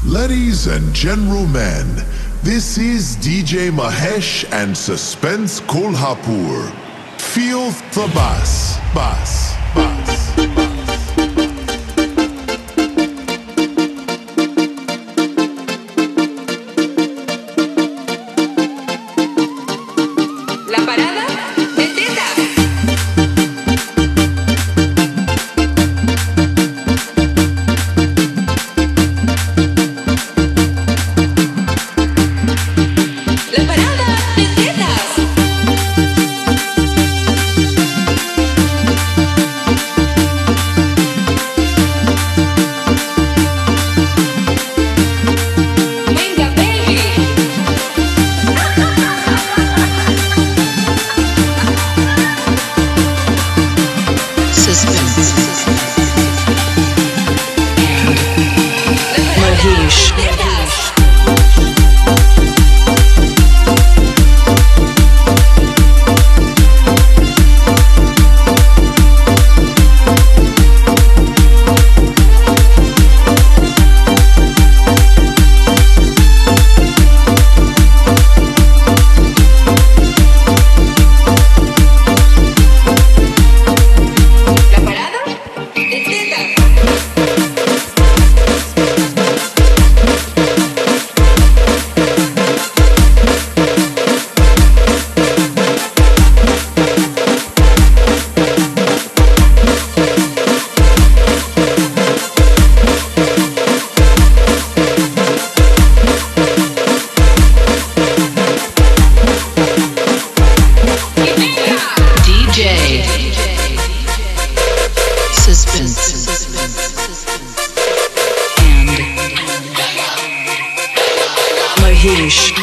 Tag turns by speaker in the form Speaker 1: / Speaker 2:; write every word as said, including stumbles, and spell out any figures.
Speaker 1: Ladies and gentlemen, this is D J Mahesh and Suspense Kolhapur. Feel the bass, bass, bass.
Speaker 2: La parada de tetas. La parada de tetas. Venga, baby.
Speaker 3: Suspense
Speaker 2: La parada
Speaker 3: Mahesh.
Speaker 2: de tetas. La parada de tetas. Y venga.
Speaker 3: D J Suspense and Mahesh.